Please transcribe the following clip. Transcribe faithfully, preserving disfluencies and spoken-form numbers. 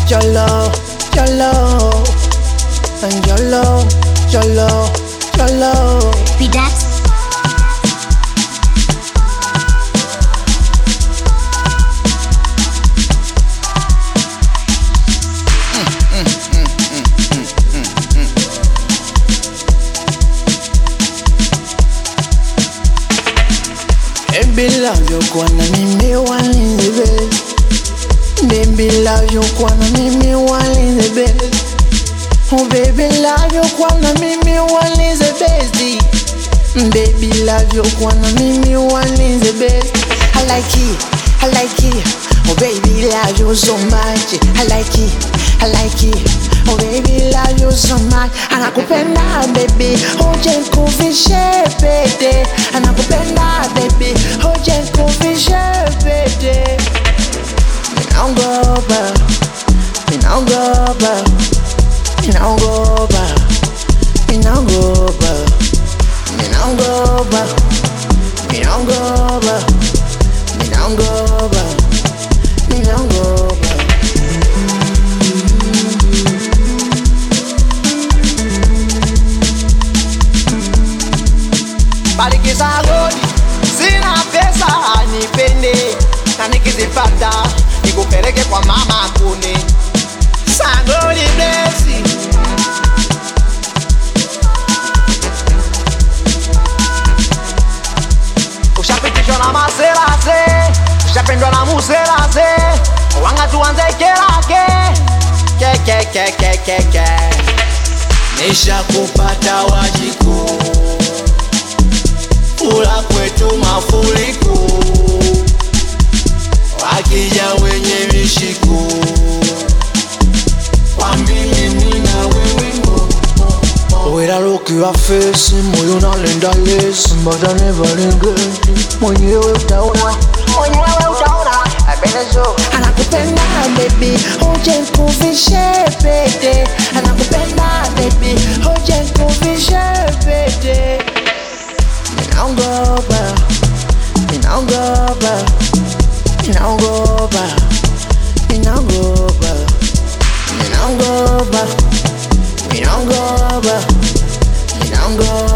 your love, your love, and your love, your love, your love. Be that. Baby love you kwana mimi one in the best. Baby love you kwana mimi one in the best. Oh baby love you kwana mimi one is the best. Baby love you kwana mimi one is the best. I like it, I like it. Oh baby love you so much. I like it, I like it. Oh baby love you so much. Anakupenda baby, uje nikuvishe pete. Anakupenda baby, uje nikuvishe pete. Minaogopa, minaogopa, minaogopa, minaogopa, minaogopa, minaogopa, minaogopa, minaogopa. Balikiza godi, sina pesa nipende, na nikizipata nikupeleke kwa mama kuni. Sangoli blessing. Ushapitishwa na maserase, ushapendwa na muserase, wanga tuanze kerake, ke ke ke ke ke ke. Nisha kupata wajiku, fula kwetu mafuriko, wakija wenye mishiku, kwa mimi nina wewe ngo. When I look your face, moyo unalenda yes, but I never regret. Mwenyewe utaona, mwenyewe utaona, abenezo. Anakupenda baby, uje nikuvishe pete. Anakupenda baby, uje nikuvishe pete. Minaogopa, minaogopa, minaogopa, minaogopa, minaogopa, minaogopa, minaogopa.